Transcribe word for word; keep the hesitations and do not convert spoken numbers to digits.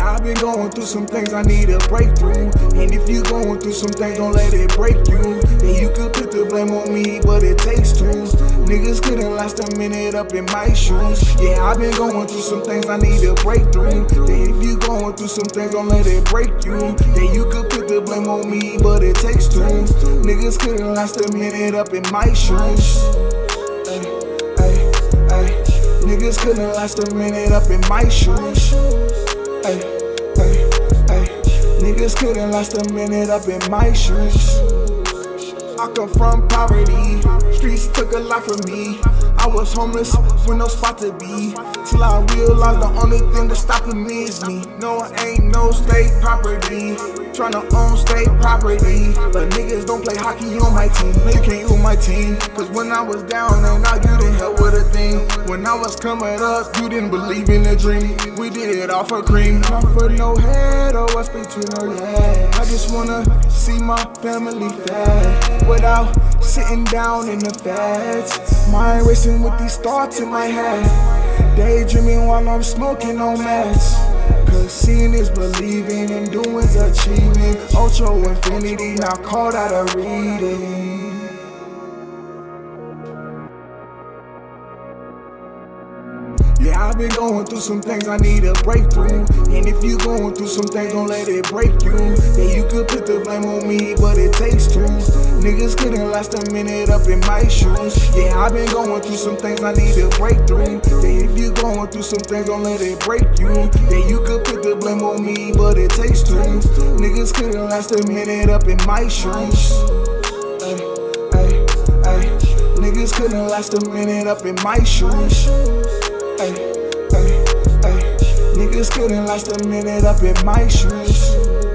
I've been going through some things, I need a breakthrough. And if you going through some things, don't let it break you. Then you could put the blame on me, but it takes two. Niggas couldn't last a minute up in my shoes. Yeah, I've been going through some things, I need a breakthrough. Then if you going through some things, don't let it break you. Then you could put the blame on me, but it takes two. Niggas couldn't last a minute up in my shoes. Ay, ay, ay. Niggas couldn't last a minute up in my shoes. Ay, ay, ay. Niggas couldn't last a minute up in my shoes. I come from poverty, streets took a lot from me. I was homeless with no spot to be, till I realized the only thing that's stopping me is me. No, I ain't no state property, tryna own state property. But niggas don't play hockey on my team, no you can't on my team. Cause when I was down and out, you didn't help with a thing. When I was coming up, you didn't believe in the dream. We did it all for cream, not for no head or what's between our legs. I just wanna see my family fed, without sitting down in the feds. Mind racing with these thoughts in my head, daydreaming while I'm smoking on meds. Cause seeing is believing and doing's achieving. Ultra infinity, now called out a reading. Yeah, I've been going through some things, I need a breakthrough. And if you going through some things, don't let it break you. Then you could put the blame on me, but it takes two. Niggas couldn't last a minute up in my shoes. Yeah, I've been going through some things, I need a breakthrough. Then if you going through some things, don't let it break you. Then you could put the blame on me, but it takes two. Niggas couldn't last a minute up in my shoes. Ay, ay, ay. Niggas couldn't last a minute up in my shoes. Ay, ay, ay. Niggas couldn't last a minute up in my shoes.